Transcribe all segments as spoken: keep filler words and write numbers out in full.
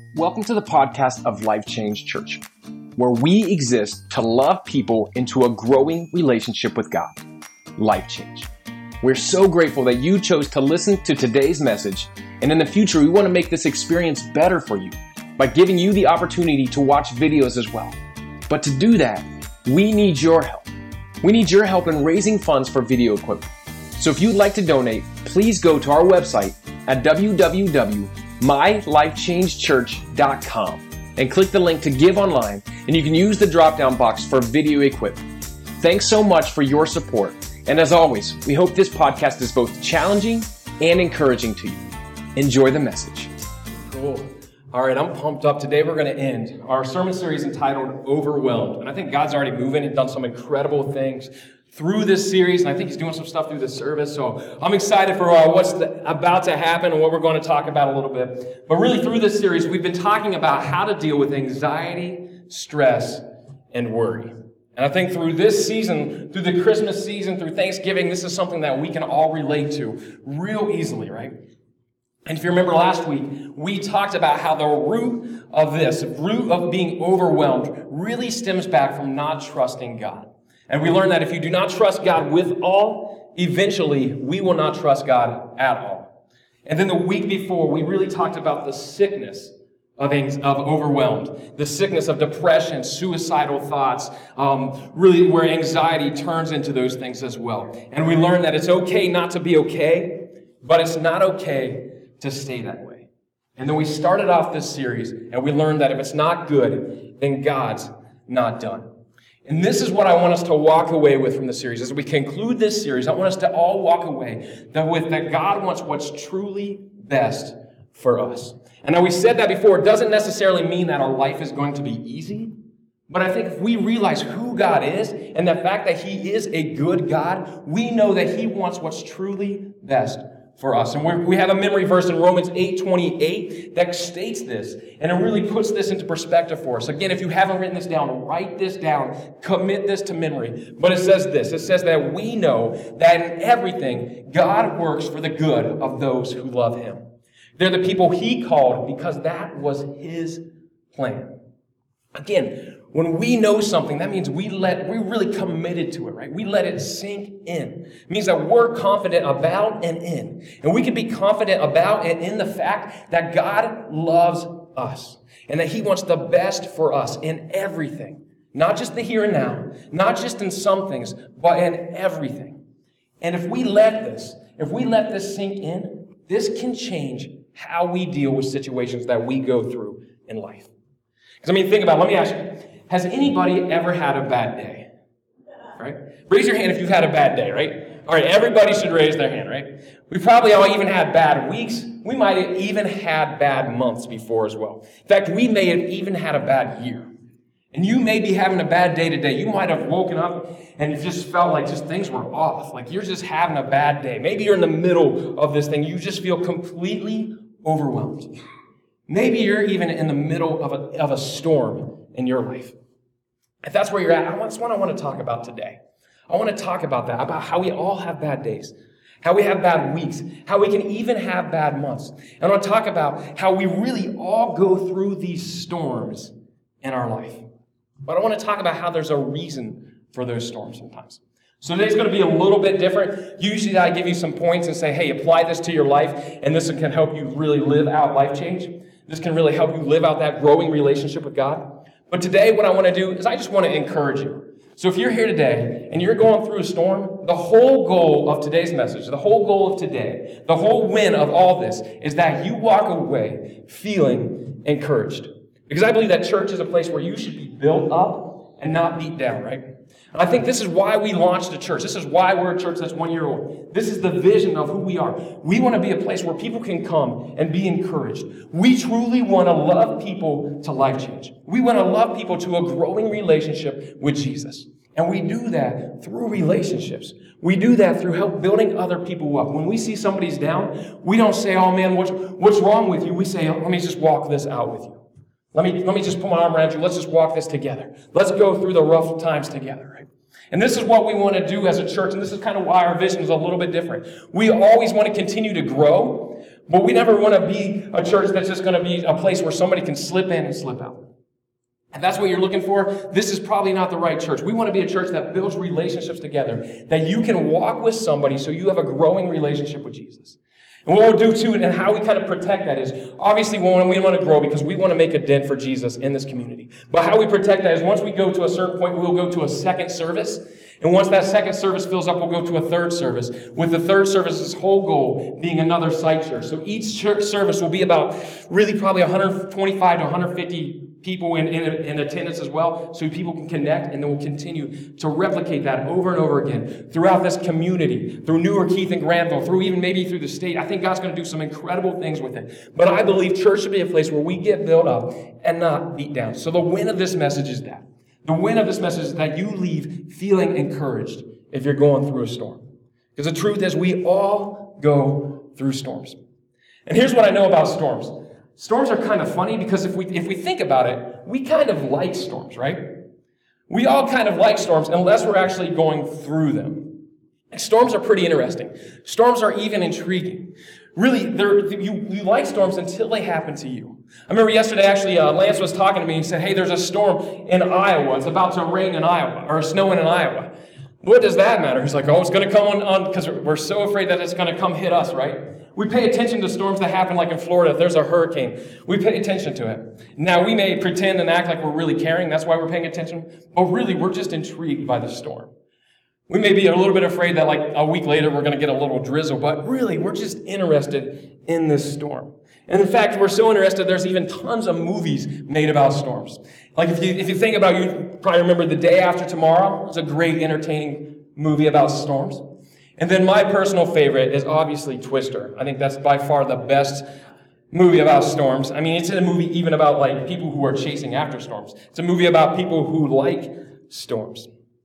Welcome to the podcast of Life Change Church, where we exist to love people into a growing relationship with God. Life Change. We're so grateful that you chose to listen to today's message, and in the future, we want to make this experience better for you by giving you the opportunity to watch videos as well. But to do that, we need your help. We need your help in raising funds for video equipment. So if you'd like to donate, please go to our website at w w w dot my life change church dot com and click the link to give online, and you can use the drop-down box for video equipment. Thanks so much for your support. And as always, we hope this podcast is both challenging and encouraging to you. Enjoy the message. Cool. All right, I'm pumped up. Today we're going to end our sermon series entitled Overwhelmed. And I think God's already moving and done some incredible things through this series, and I think he's doing some stuff through this service. So I'm excited for uh, what's the, about to happen and what we're going to talk about a little bit. But really through this series, we've been talking about how to deal with anxiety, stress, and worry. And I think through this season, through the Christmas season, through Thanksgiving, this is something that we can all relate to real easily, right? And if you remember last week, we talked about how the root of this, root of being overwhelmed, really stems back from not trusting God. And we learned that if you do not trust God with all, eventually we will not trust God at all. And then the week before, we really talked about the sickness of, of overwhelmed, the sickness of depression, suicidal thoughts, um, really where anxiety turns into those things as well. And we learned that it's okay not to be okay, but it's not okay to stay that way. And then we started off this series, and we learned that if it's not good, then God's not done. And this is what I want us to walk away with from the series. As we conclude this series, I want us to all walk away that with that God wants what's truly best for us. And now we said that before, it doesn't necessarily mean that our life is going to be easy. But I think if we realize who God is and the fact that He is a good God, we know that He wants what's truly best for us. And we're, we have a memory verse in Romans eight twenty-eight that states this, and it really puts this into perspective for us. Again, if you haven't written this down, write this down, commit this to memory. But it says this, it says that we know that in everything, God works for the good of those who love Him. They're the people He called because that was His plan. Again, when we know something, that means we let, we're really committed to it, right? We let it sink in. It means that we're confident about and in. And we can be confident about and in the fact that God loves us and that He wants the best for us in everything. Not just the here and now, not just in some things, but in everything. And if we let this, if we let this sink in, this can change how we deal with situations that we go through in life. Because I mean, think about it. Let me ask you. Has anybody ever had a bad day? Right? Raise your hand if you've had a bad day, right? All right, everybody should raise their hand, right? We probably all even had bad weeks. We might have even had bad months before as well. In fact, we may have even had a bad year. And you may be having a bad day today. You might have woken up and it just felt like just things were off. Like you're just having a bad day. Maybe you're in the middle of this thing. You just feel completely overwhelmed. Maybe you're even in the middle of a, of a storm in your life. If that's where you're at, that's what I want to talk about today. I want to talk about that, about how we all have bad days, how we have bad weeks, how we can even have bad months. And I want to talk about how we really all go through these storms in our life. But I want to talk about how there's a reason for those storms sometimes. So today's going to be a little bit different. Usually I give you some points and say, hey, apply this to your life, and this can help you really live out life change. This can really help you live out that growing relationship with God. But today, what I want to do is I just want to encourage you. So if you're here today and you're going through a storm, the whole goal of today's message, the whole goal of today, the whole win of all this is that you walk away feeling encouraged. Because I believe that church is a place where you should be built up and not beat down, right? And I think this is why we launched a church. This is why we're a church that's one year old. This is the vision of who we are. We want to be a place where people can come and be encouraged. We truly want to love people to life change. We want to love people to a growing relationship with Jesus. And we do that through relationships. We do that through help building other people up. When we see somebody's down, we don't say, oh man, what's, what's wrong with you? We say, oh, let me just walk this out with you. Let me, let me just put my arm around you. Let's just walk this together. Let's go through the rough times together, right? And this is what we want to do as a church, and this is kind of why our vision is a little bit different. We always want to continue to grow, But we never want to be a church that's just going to be a place where somebody can slip in and slip out. If that's what you're looking for, this is probably not the right church. We want to be a church that builds relationships together, that you can walk with somebody so you have a growing relationship with Jesus. And what we'll do too, and how we kind of protect that is, obviously we want to grow because we want to make a dent for Jesus in this community. But how we protect that is once we go to a certain point, we'll go to a second service. And once that second service fills up, we'll go to a third service. With the third service's whole goal being another site church. So each church service will be about really probably one hundred twenty-five to one hundred fifty people in, in, in attendance as well, so people can connect, and then we'll continue to replicate that over and over again throughout this community, through Newark, Keith, and Granville, through even maybe through the state. I think God's going to do some incredible things with it. But I believe church should be a place where we get built up and not beat down. So the win of this message is that. The win of this message is that you leave feeling encouraged if you're going through a storm. Because the truth is we all go through storms. And here's what I know about storms. Storms are kind of funny because if we if we think about it, we kind of like storms, right? We all kind of like storms unless we're actually going through them. And storms are pretty interesting. Storms are even intriguing. Really, they're, you, you like storms until they happen to you. I remember yesterday, actually, uh, Lance was talking to me and said, hey, there's a storm in Iowa. It's about to rain in Iowa, or snowing in Iowa. What does that matter? He's like, oh, it's going to come on, on because we're so afraid that it's going to come hit us, right? We pay attention to storms that happen like in Florida. If there's a hurricane, we pay attention to it. Now, we may pretend and act like we're really caring. That's why we're paying attention. But really, we're just intrigued by the storm. We may be a little bit afraid that like a week later we're going to get a little drizzle. But really, we're just interested in this storm. And in fact, we're so interested, there's even tons of movies made about storms. Like if you if you think about, you probably remember The Day After Tomorrow. It's a great, entertaining movie about storms. And then my personal favorite is obviously Twister. I think that's by far the best movie about storms. I mean, it's a movie even about like people who are chasing after storms. It's a movie about people who like storms.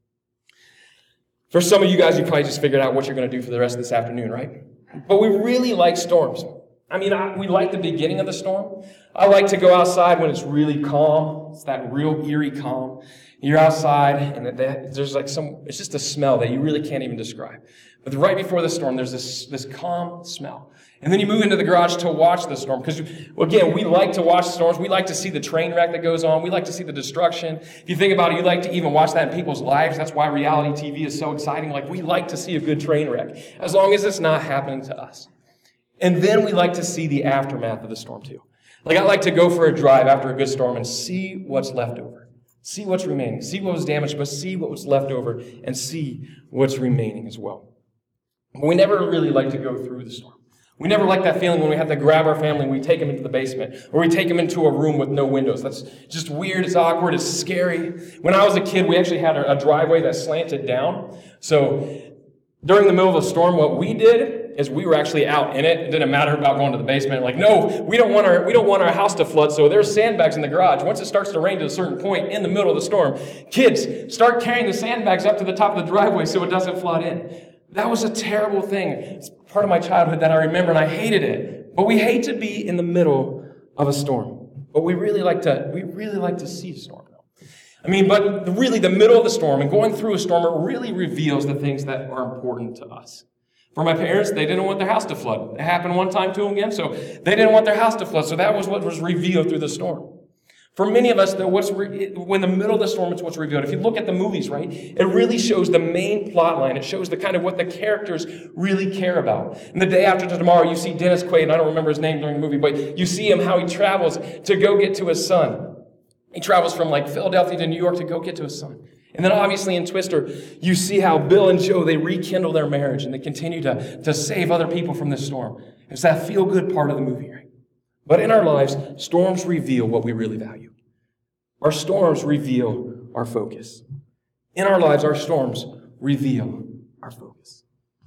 For some of you guys, you probably just figured out what you're going to do for the rest of this afternoon, right? But we really like storms. I mean, I, we like the beginning of the storm. I like to go outside when it's really calm. It's that real eerie calm. You're outside, and there's like some, it's just a smell that you really can't even describe. But right before the storm, there's this, this calm smell. And then you move into the garage to watch the storm. Because, again, we like to watch storms. We like to see the train wreck that goes on. We like to see the destruction. If you think about it, you like to even watch that in people's lives. That's why reality T V is so exciting. Like, we like to see a good train wreck, as long as it's not happening to us. And then we like to see the aftermath of the storm, too. Like, I like to go for a drive after a good storm and see what's left over. See what's remaining. See what was damaged, but see what was left over and see what's remaining as well. But we never really like to go through the storm. We never like that feeling when we have to grab our family and we take them into the basement, or we take them into a room with no windows. That's just weird, it's awkward, it's scary. When I was a kid, we actually had a driveway that slanted down. So during the middle of a storm, what we did is we were actually out in it. It didn't matter about going to the basement. Like, no, we don't want our we don't want our house to flood, so there's sandbags in the garage. Once it starts to rain to a certain point in the middle of the storm, kids, start carrying the sandbags up to the top of the driveway so it doesn't flood in. That was a terrible thing. It's part of my childhood that I remember, and I hated it. But we hate to be in the middle of a storm. But we really like to, we really like to see a storm. I mean, but really the middle of the storm and going through a storm, it really reveals the things that are important to us. For my parents, they didn't want their house to flood. It happened one time to them again, so they didn't want their house to flood. So that was what was revealed through the storm. For many of us, though, what's re- when the middle of the storm, it's what's revealed. If you look at the movies, right, it really shows the main plot line. It shows the kind of what the characters really care about. And The Day After Tomorrow, you see Dennis Quaid, and I don't remember his name during the movie, but you see him how he travels to go get to his son. He travels from like Philadelphia to New York to go get to his son. And then obviously in Twister, you see how Bill and Joe, they rekindle their marriage and they continue to, to save other people from this storm. It's that feel-good part of the movie, right? But in our lives, storms reveal what we really value. Our storms reveal our focus. In our lives, our storms reveal our focus.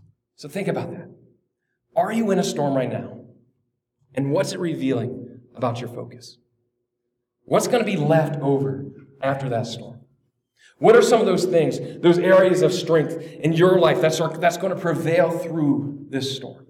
So think about that. Are you in a storm right now? And what's it revealing about your focus? What's going to be left over after that storm? What are some of those things, those areas of strength in your life that's, that's going to prevail through this storm?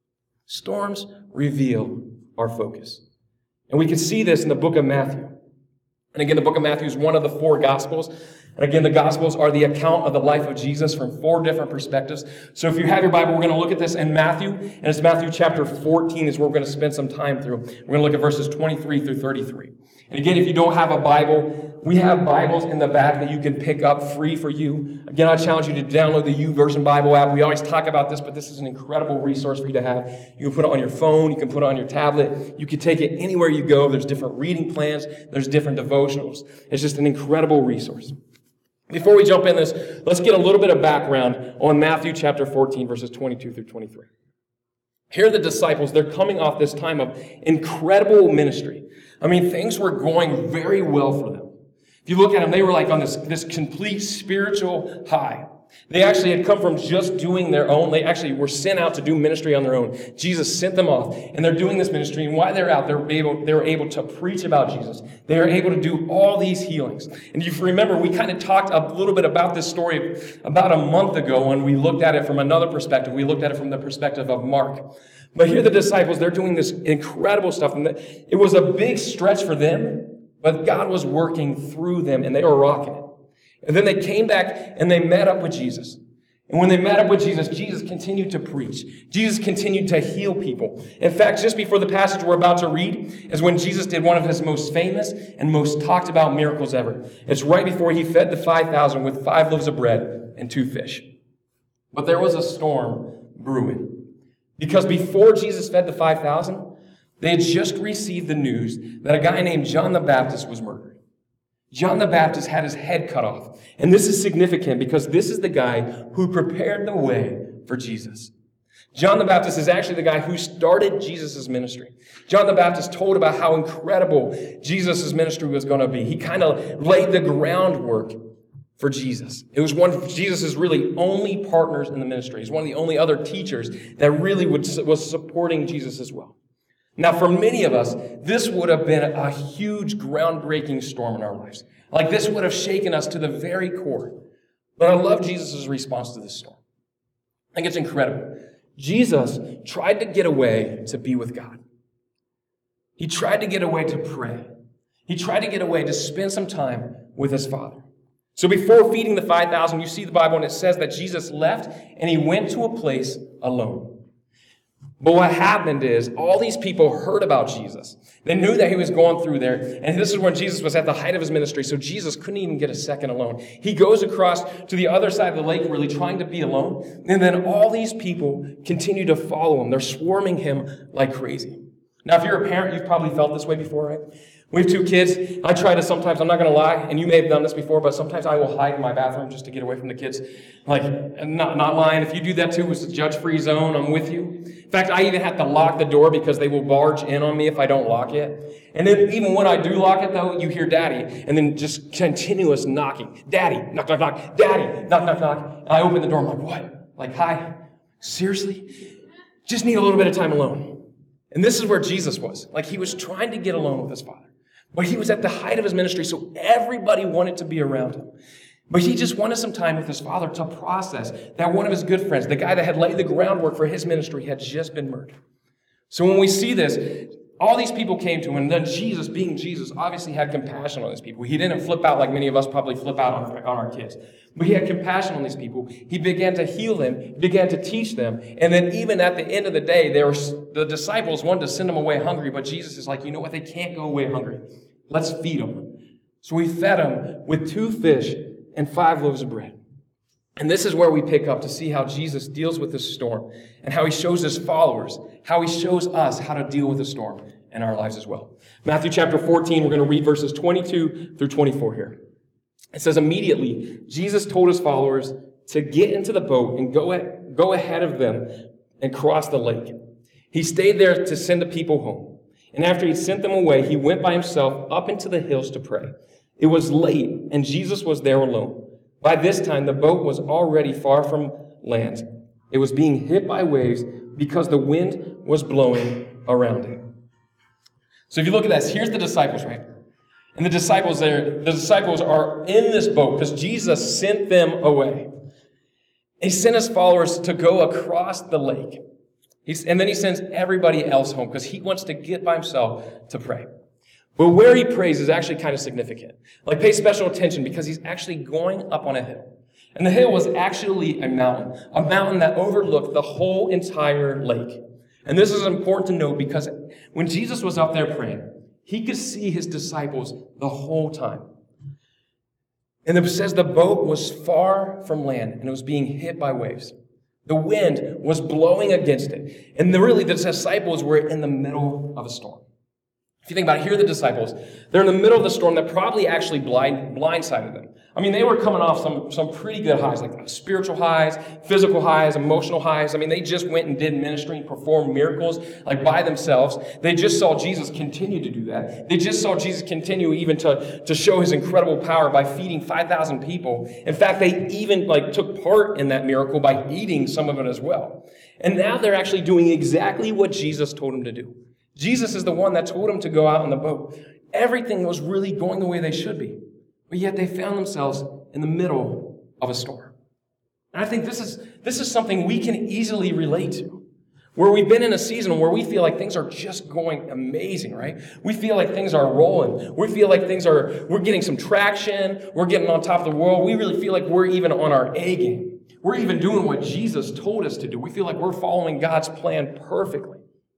Storms reveal our focus. And we can see this in the book of Matthew. And again, the book of Matthew is one of the four Gospels. And again, the Gospels are the account of the life of Jesus from four different perspectives. So if you have your Bible, we're going to look at this in Matthew, and it's Matthew chapter fourteen is where we're going to spend some time through. We're going to look at verses twenty-three through thirty-three. And again, if you don't have a Bible, we have Bibles in the back that you can pick up free for you. Again, I challenge you to download the YouVersion Bible app. We always talk about this, but this is an incredible resource for you to have. You can put it on your phone. You can put it on your tablet. You can take it anywhere you go. There's different reading plans. There's different devotionals. It's just an incredible resource. Before we jump in this, let's get a little bit of background on Matthew chapter fourteen, verses twenty-two through twenty-three. Here are the disciples. They're coming off this time of incredible ministry. I mean, things were going very well for them. If you look at them, they were like on this, this complete spiritual high. They actually had come from just doing their own. They actually were sent out to do ministry on their own. Jesus sent them off, and they're doing this ministry. And while they're out, they were able, they were able to preach about Jesus. They were able to do all these healings. And if you remember, we kind of talked a little bit about this story about a month ago when we looked at it from another perspective. We looked at it from the perspective of Mark. But here the disciples, they're doing this incredible stuff. And it was a big stretch for them, but God was working through them, and they were rocking it. And then they came back and they met up with Jesus. And when they met up with Jesus, Jesus continued to preach. Jesus continued to heal people. In fact, just before the passage we're about to read is when Jesus did one of his most famous and most talked about miracles ever. It's right before he fed the five thousand with five loaves of bread and two fish. But there was a storm brewing. Because before Jesus fed the five thousand, they had just received the news that a guy named John the Baptist was murdered. John the Baptist had his head cut off. And this is significant because this is the guy who prepared the way for Jesus. John the Baptist is actually the guy who started Jesus' ministry. John the Baptist told about how incredible Jesus' ministry was going to be. He kind of laid the groundwork for Jesus. It was one of Jesus' really only partners in the ministry. He's one of the only other teachers that really would, was supporting Jesus as well. Now, for many of us, this would have been a huge, groundbreaking storm in our lives. Like, this would have shaken us to the very core. But I love Jesus' response to this storm. I think it's incredible. Jesus tried to get away to be with God. He tried to get away to pray. He tried to get away to spend some time with his Father. So before feeding the five thousand, you see the Bible, and it says that Jesus left, and he went to a place alone. But what happened is all these people heard about Jesus. They knew that he was going through there. And this is when Jesus was at the height of his ministry. So Jesus couldn't even get a second alone. He goes across to the other side of the lake, really trying to be alone. And then all these people continue to follow him. They're swarming him like crazy. Now, if you're a parent, you've probably felt this way before, right? We have two kids. I try to sometimes, I'm not going to lie, and you may have done this before, but sometimes I will hide in my bathroom just to get away from the kids. Like, not, not lying. If you do that too, it's a judge-free zone. I'm with you. In fact, I even have to lock the door because they will barge in on me if I don't lock it. And then even when I do lock it, though, you hear Daddy, and then just continuous knocking. Daddy, knock, knock, knock. Daddy, knock, knock, knock. And I open the door. I'm like, what? Like, hi? Seriously? Just need a little bit of time alone. And this is where Jesus was. Like, he was trying to get alone with his Father. But he was at the height of his ministry, so everybody wanted to be around him. But he just wanted some time with his Father to process that one of his good friends, the guy that had laid the groundwork for his ministry, had just been murdered. So when we see this, all these people came to him, and then Jesus, being Jesus, obviously had compassion on these people. He didn't flip out like many of us probably flip out on, on our kids. But he had compassion on these people. He began to heal them, began to teach them. And then even at the end of the day, there were, the disciples wanted to send them away hungry, but Jesus is like, you know what? They can't go away hungry. Let's feed them. So we fed them with two fish and five loaves of bread. And this is where we pick up to see how Jesus deals with this storm and how he shows his followers, how he shows us how to deal with the storm in our lives as well. Matthew chapter fourteen, we're going to read verses twenty-two through twenty-four here. It says, immediately, Jesus told his followers to get into the boat and go, at, go ahead of them and cross the lake. He stayed there to send the people home. And after he sent them away, he went by himself up into the hills to pray. It was late, and Jesus was there alone. By this time, the boat was already far from land. It was being hit by waves because the wind was blowing around it. So if you look at this, here's the disciples, right? And the disciples there, the disciples are in this boat because Jesus sent them away. He sent his followers to go across the lake. He's, and then he sends everybody else home because he wants to get by himself to pray. But where he prays is actually kind of significant. Like, pay special attention because he's actually going up on a hill. And the hill was actually a mountain, a mountain that overlooked the whole entire lake. And this is important to note because when Jesus was up there praying, he could see his disciples the whole time. And it says the boat was far from land and it was being hit by waves. The wind was blowing against it. And the, really, the disciples were in the middle of a storm. If you think about it, here are the disciples. They're in the middle of the storm that probably actually blind, blindsided them. I mean, they were coming off some, some pretty good highs, like spiritual highs, physical highs, emotional highs. I mean, they just went and did ministry and performed miracles, like by themselves. They just saw Jesus continue to do that. They just saw Jesus continue even to, to show his incredible power by feeding five thousand people. In fact, they even like took part in that miracle by eating some of it as well. And now they're actually doing exactly what Jesus told them to do. Jesus is the one that told them to go out on the boat. Everything was really going the way they should be. But yet they found themselves in the middle of a storm. And I think this is, this is something we can easily relate to. Where we've been in a season where we feel like things are just going amazing, right? We feel like things are rolling. We feel like things are, we're getting some traction. We're getting on top of the world. We really feel like we're even on our A game. We're even doing what Jesus told us to do. We feel like we're following God's plan perfectly.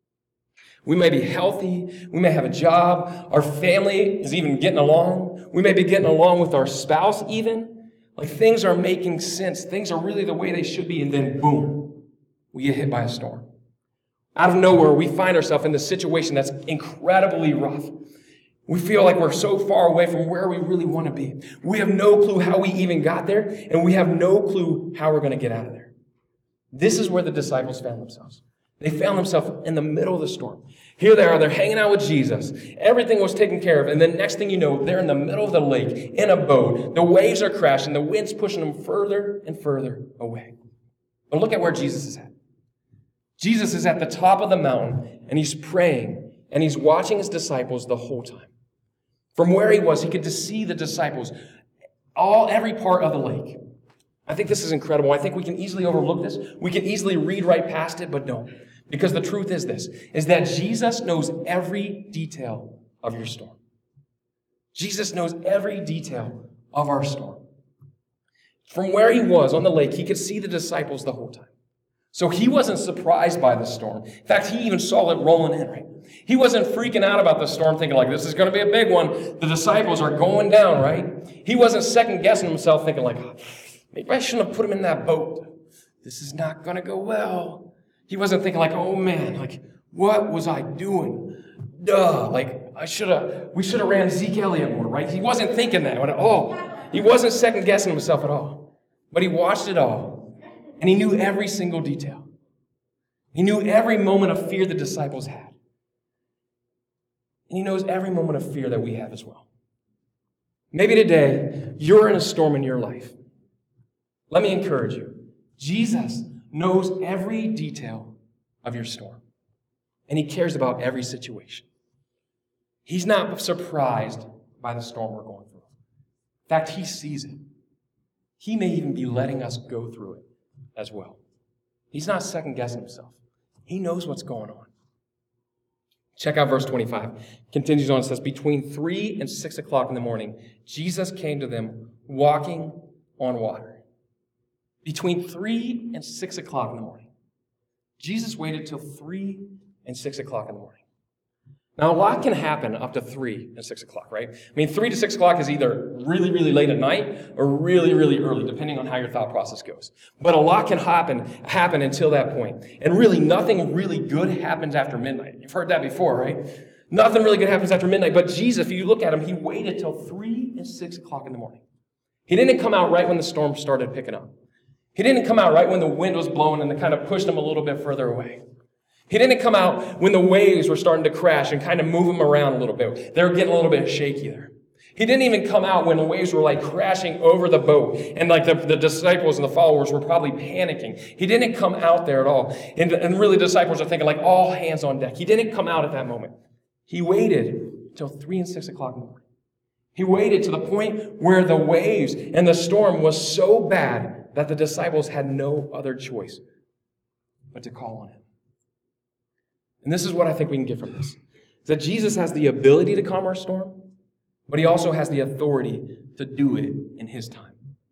We may be healthy. We may have a job. Our family is even getting along. We may be getting along with our spouse even. Like things are making sense. Things are really the way they should be. And then boom, we get hit by a storm. Out of nowhere, we find ourselves in this situation that's incredibly rough. We feel like we're so far away from where we really want to be. We have no clue how we even got there. And we have no clue how we're going to get out of there. This is where the disciples found themselves. They found themselves in the middle of the storm. Here they are, they're hanging out with Jesus. Everything was taken care of. And then next thing you know, they're in the middle of the lake in a boat. The waves are crashing. The wind's pushing them further and further away. But look at where Jesus is at. Jesus is at the top of the mountain and he's praying and he's watching his disciples the whole time. From where he was, he could just see the disciples, all every part of the lake. I think this is incredible. I think we can easily overlook this. We can easily read right past it, but don't. Because the truth is this, is that Jesus knows every detail of your storm. Jesus knows every detail of our storm. From where he was on the lake, he could see the disciples the whole time. So he wasn't surprised by the storm. In fact, he even saw it rolling in, right? He wasn't freaking out about the storm, thinking like, this is going to be a big one. The disciples are going down, right? He wasn't second-guessing himself, thinking like, oh, maybe I shouldn't have put him in that boat. This is not going to go well. He wasn't thinking like, oh man, like, what was I doing? Duh, like, I should have, we should have ran Zeke Elliott more, right? He wasn't thinking that at all. He wasn't second-guessing himself at all. But he watched it all, and he knew every single detail. He knew every moment of fear the disciples had. And he knows every moment of fear that we have as well. Maybe today, you're in a storm in your life. Let me encourage you. Jesus knows every detail of your storm. And he cares about every situation. He's not surprised by the storm we're going through. In fact, he sees it. He may even be letting us go through it as well. He's not second-guessing himself. He knows what's going on. Check out verse twenty-five. Continues on, it says, between three and six o'clock in the morning, Jesus came to them walking on water. Between three and six o'clock in the morning. Jesus waited till three and six o'clock in the morning. Now, a lot can happen up to three and six o'clock, right? I mean, three to six o'clock is either really, really late at night or really, really early, depending on how your thought process goes. But a lot can happen, happen until that point. And really, nothing really good happens after midnight. You've heard that before, right? Nothing really good happens after midnight. But Jesus, if you look at him, he waited till three and six o'clock in the morning. He didn't come out right when the storm started picking up. He didn't come out right when the wind was blowing and it kind of pushed him a little bit further away. He didn't come out when the waves were starting to crash and kind of move him around a little bit. They were getting a little bit shaky there. He didn't even come out when the waves were like crashing over the boat and like the, the disciples and the followers were probably panicking. He didn't come out there at all. And, and really the disciples are thinking like all hands on deck. He didn't come out at that moment. He waited till three and six o'clock in the morning. He waited to the point where the waves and the storm was so bad that the disciples had no other choice but to call on him. And this is what I think we can get from this. is that Jesus has the ability to calm our storm, but he also has the authority to do it in his time.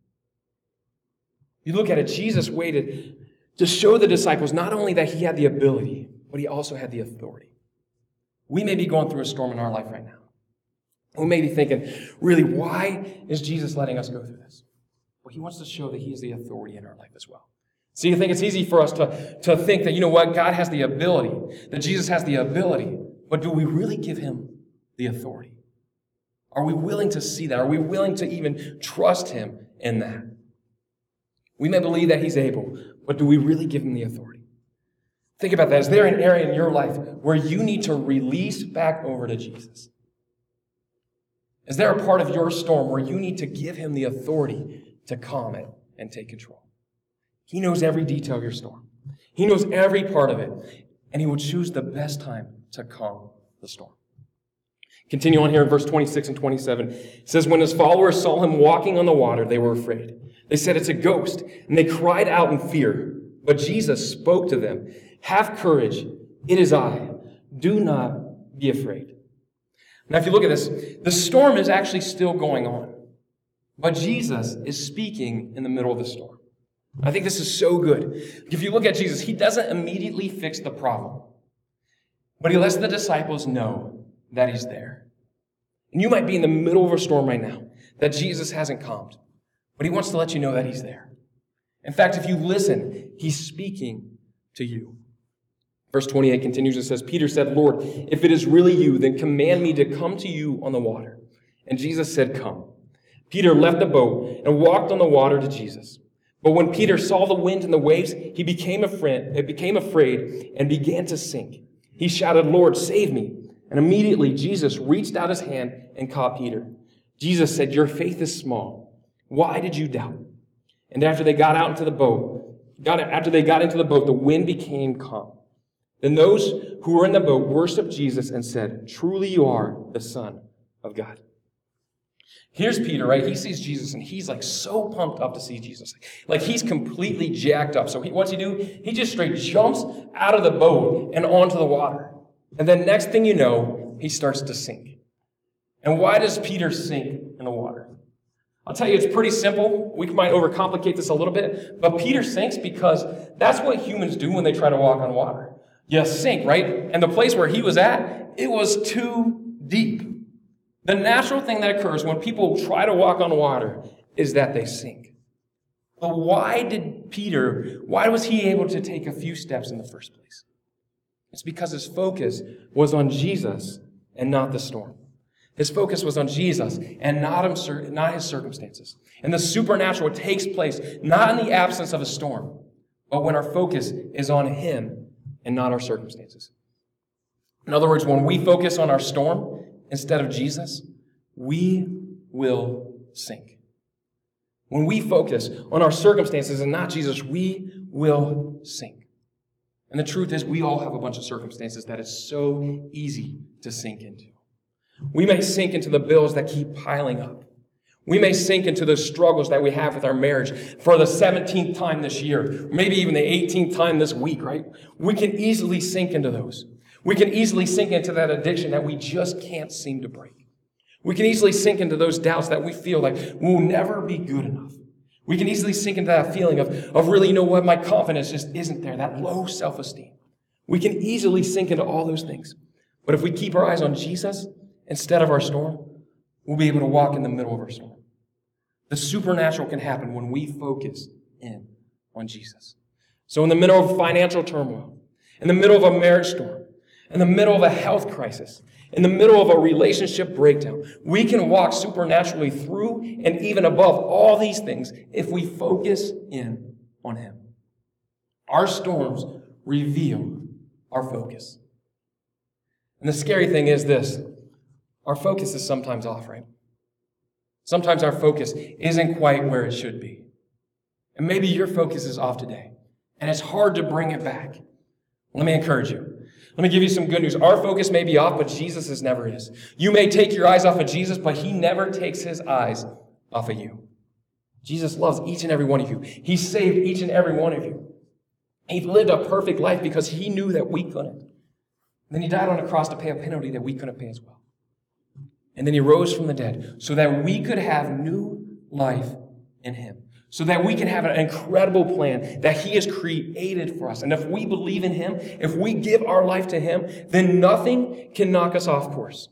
You look at it, Jesus waited to show the disciples not only that he had the ability, but he also had the authority. We may be going through a storm in our life right now. We may be thinking, really, why is Jesus letting us go through this? Well, he wants to show that he has the authority in our life as well. So you think it's easy for us to, to think that, you know what, God has the ability, that Jesus has the ability, but do we really give him the authority? Are we willing to see that? Are we willing to even trust him in that? We may believe that he's able, but do we really give him the authority? Think about that. Is there an area in your life where you need to release back over to Jesus? Is there a part of your storm where you need to give him the authority to calm it and take control? He knows every detail of your storm. He knows every part of it, and he will choose the best time to calm the storm. Continue on here in verse twenty-six and twenty-seven. It says, when his followers saw him walking on the water, they were afraid. They said, it's a ghost, and they cried out in fear. But Jesus spoke to them, have courage, it is I. Do not be afraid. Now, if you look at this, the storm is actually still going on. But Jesus is speaking in the middle of the storm. I think this is so good. If you look at Jesus, he doesn't immediately fix the problem. But he lets the disciples know that he's there. And you might be in the middle of a storm right now that Jesus hasn't calmed. But he wants to let you know that he's there. In fact, if you listen, he's speaking to you. Verse twenty-eight continues, it says, Peter said, Lord, if it is really you, then command me to come to you on the water. And Jesus said, come. Peter left the boat and walked on the water to Jesus. But when Peter saw the wind and the waves, he became afraid, became afraid and began to sink. He shouted, Lord, save me. And immediately Jesus reached out his hand and caught Peter. Jesus said, your faith is small. Why did you doubt? And after they got out into the boat, got, after they got into the boat, the wind became calm. Then those who were in the boat worshiped Jesus and said, truly you are the Son of God. Here's Peter, right? He sees Jesus and he's like so pumped up to see Jesus. Like he's completely jacked up. So he, what's he do? He just straight jumps out of the boat and onto the water. And then next thing you know, he starts to sink. And why does Peter sink in the water? I'll tell you, it's pretty simple. We might overcomplicate this a little bit, but Peter sinks because that's what humans do when they try to walk on water. You sink, right? And the place where he was at, it was too deep. The natural thing that occurs when people try to walk on water is that they sink. But why did Peter, why was he able to take a few steps in the first place? It's because his focus was on Jesus and not the storm. His focus was on Jesus and not his circumstances. And the supernatural takes place not in the absence of a storm, but when our focus is on him and not our circumstances. In other words, when we focus on our storm instead of Jesus, we will sink. When we focus on our circumstances and not Jesus, we will sink. And the truth is, we all have a bunch of circumstances that is so easy to sink into. We may sink into the bills that keep piling up. We may sink into the struggles that we have with our marriage for the seventeenth time this year, maybe even the eighteenth time this week, right? We can easily sink into those. We can easily sink into that addiction that we just can't seem to break. We can easily sink into those doubts that we feel like we'll never be good enough. We can easily sink into that feeling of, of really, you know what, my confidence just isn't there, that low self-esteem. We can easily sink into all those things. But if we keep our eyes on Jesus instead of our storm, we'll be able to walk in the middle of our storm. The supernatural can happen when we focus in on Jesus. So in the middle of financial turmoil, in the middle of a marriage storm, in the middle of a health crisis, in the middle of a relationship breakdown, we can walk supernaturally through and even above all these things if we focus in on him. Our storms reveal our focus. And the scary thing is this: our focus is sometimes off, right? Sometimes our focus isn't quite where it should be. And maybe your focus is off today, and it's hard to bring it back. Let me encourage you. Let me give you some good news. Our focus may be off, but Jesus' never is. You may take your eyes off of Jesus, but he never takes his eyes off of you. Jesus loves each and every one of you. He saved each and every one of you. He lived a perfect life because he knew that we couldn't. And then he died on a cross to pay a penalty that we couldn't pay as well. And then he rose from the dead so that we could have new life in him. So that we can have an incredible plan that he has created for us. And if we believe in him, if we give our life to him, then nothing can knock us off course.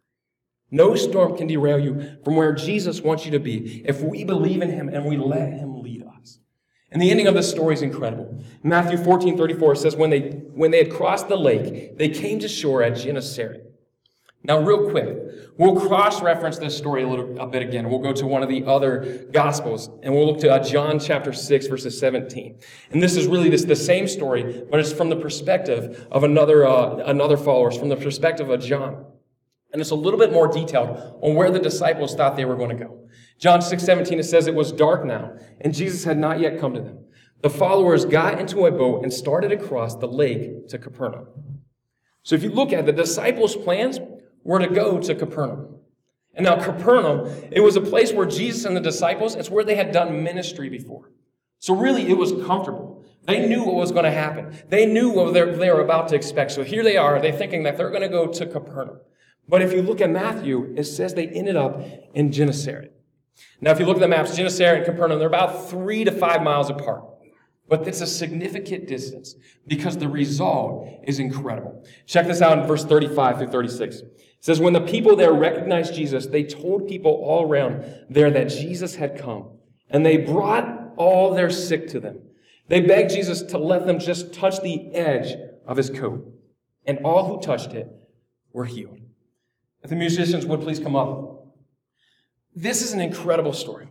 No storm can derail you from where Jesus wants you to be if we believe in him and we let him lead us. And the ending of this story is incredible. Matthew fourteen thirty-four says, when they, when they had crossed the lake, they came to shore at Gennesaret. Now, real quick, we'll cross-reference this story a little a bit again. We'll go to one of the other Gospels, and we'll look to uh, John chapter six, verses seventeen. And this is really this, the same story, but it's from the perspective of another uh, another follower. It's from the perspective of John. And it's a little bit more detailed on where the disciples thought they were going to go. John six seventeen, it says, it was dark now, and Jesus had not yet come to them. The followers got into a boat and started across the lake to Capernaum. So if you look at the disciples' plans, were to go to Capernaum. And now Capernaum, it was a place where Jesus and the disciples, it's where they had done ministry before. So really, it was comfortable. They knew what was going to happen. They knew what they were about to expect. So here they are, they're thinking that they're going to go to Capernaum. But if you look at Matthew, it says they ended up in Gennesaret. Now, if you look at the maps, Gennesaret and Capernaum, they're about three to five miles apart. But it's a significant distance because the result is incredible. Check this out in verse thirty-five through thirty-six. It says, when the people there recognized Jesus, they told people all around there that Jesus had come. And they brought all their sick to them. They begged Jesus to let them just touch the edge of his coat. And all who touched it were healed. If the musicians would please come up. This is an incredible story.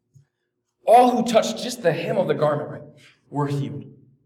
All who touched just the hem of the garment, right, were healed.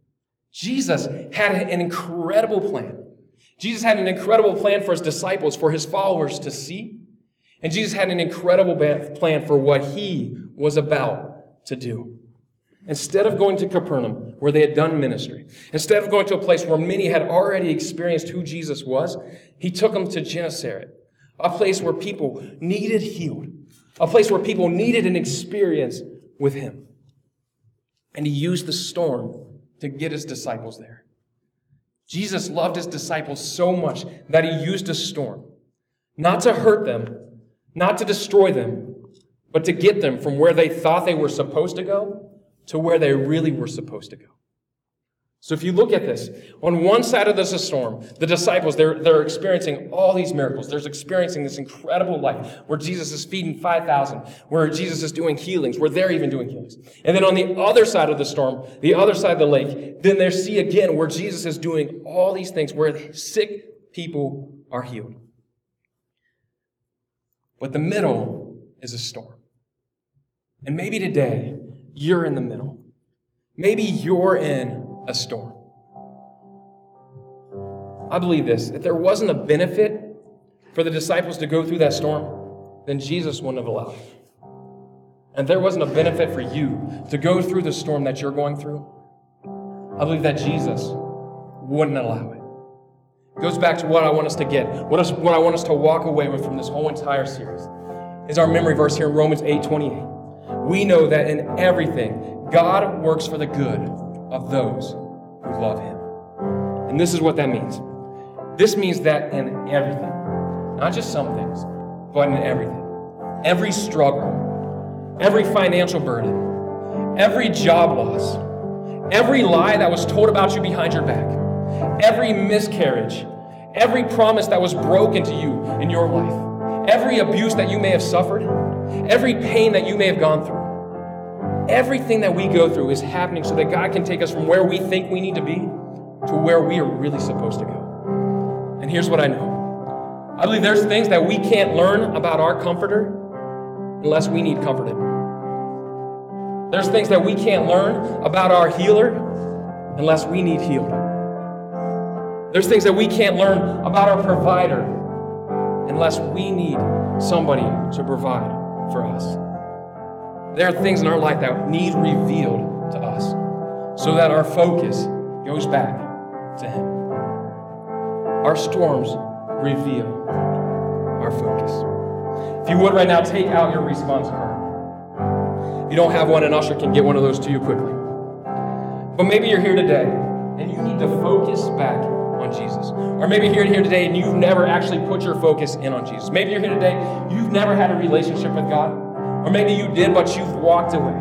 Jesus had an incredible plan. Jesus had an incredible plan for his disciples, for his followers to see. And Jesus had an incredible plan for what he was about to do. Instead of going to Capernaum, where they had done ministry, instead of going to a place where many had already experienced who Jesus was, he took them to Gennesaret, a place where people needed healed, a place where people needed an experience with him. And he used the storm to get his disciples there. Jesus loved his disciples so much that he used a storm, not to hurt them, not to destroy them, but to get them from where they thought they were supposed to go to where they really were supposed to go. So if you look at this, on one side of this storm, the disciples, they're, they're experiencing all these miracles. They're experiencing this incredible life where Jesus is feeding five thousand, where Jesus is doing healings, where they're even doing healings. And then on the other side of the storm, the other side of the lake, then they see again where Jesus is doing all these things, where sick people are healed. But the middle is a storm. And maybe today, you're in the middle. Maybe you're in a storm. I believe this. If there wasn't a benefit for the disciples to go through that storm, then Jesus wouldn't have allowed it. And if there wasn't a benefit for you to go through the storm that you're going through, I believe that Jesus wouldn't allow it. It goes back to what I want us to get, what, us, what I want us to walk away with from this whole entire series, is our memory verse here in Romans eight twenty-eight. We know that in everything, God works for the good of those who love him. And this is what that means. This means that in everything, not just some things, but in everything. Every struggle, every financial burden, every job loss, every lie that was told about you behind your back, every miscarriage, every promise that was broken to you in your life, every abuse that you may have suffered, every pain that you may have gone through, everything that we go through is happening so that God can take us from where we think we need to be to where we are really supposed to go. And here's what I know. I believe there's things that we can't learn about our comforter unless we need comforted. There's things that we can't learn about our healer unless we need healed. There's things that we can't learn about our provider unless we need somebody to provide for us. There are things in our life that need revealed to us so that our focus goes back to him. Our storms reveal our focus. If you would right now, take out your response card. If you don't have one, an usher can get one of those to you quickly. But maybe you're here today and you need to focus back on Jesus. Or maybe you're here today and you've never actually put your focus in on Jesus. Maybe you're here today, you've never had a relationship with God. Or maybe you did, but you've walked away.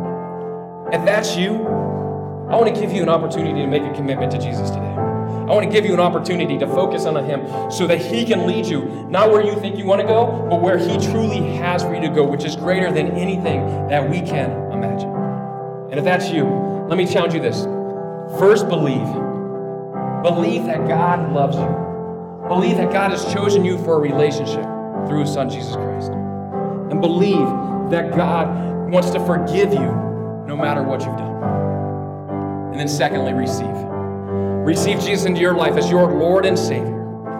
If that's you, I want to give you an opportunity to make a commitment to Jesus today. I want to give you an opportunity to focus on Him so that He can lead you, not where you think you want to go, but where He truly has for you to go, which is greater than anything that we can imagine. And if that's you, let me challenge you this. First, believe. Believe that God loves you. Believe that God has chosen you for a relationship through His Son, Jesus Christ. And believe that God wants to forgive you no matter what you've done. And then secondly, receive. Receive Jesus into your life as your Lord and Savior.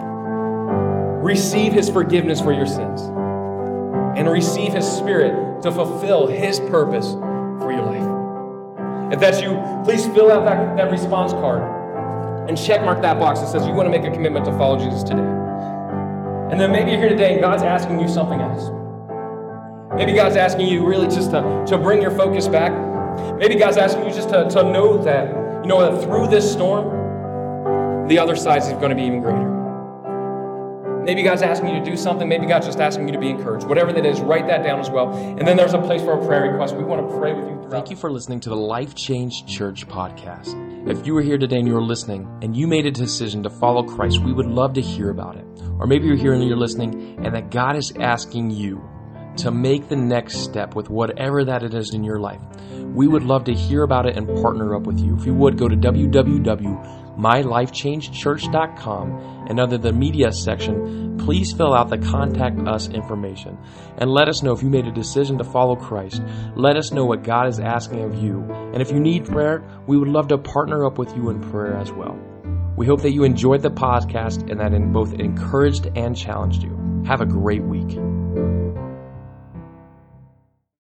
Receive His forgiveness for your sins. And receive His Spirit to fulfill His purpose for your life. If that's you, please fill out that, that response card and check mark that box that says you want to make a commitment to follow Jesus today. And then maybe you're here today and God's asking you something else. Maybe God's asking you really just to, to bring your focus back. Maybe God's asking you just to, to know that, you know, that through this storm, the other side is going to be even greater. Maybe God's asking you to do something. Maybe God's just asking you to be encouraged. Whatever that is, write that down as well. And then there's a place for a prayer request. We want to pray with you throughout. Thank you for listening to the Life Change Church podcast. If you were here today and you were listening and you made a decision to follow Christ, we would love to hear about it. Or maybe you're here and you're listening and that God is asking you to make the next step with whatever that it is in your life. We would love to hear about it and partner up with you. If you would, go to w w w dot my life change church dot com and under the media section, please fill out the contact us information and let us know if you made a decision to follow Christ. Let us know what God is asking of you. And if you need prayer, we would love to partner up with you in prayer as well. We hope that you enjoyed the podcast and that it both encouraged and challenged you. Have a great week.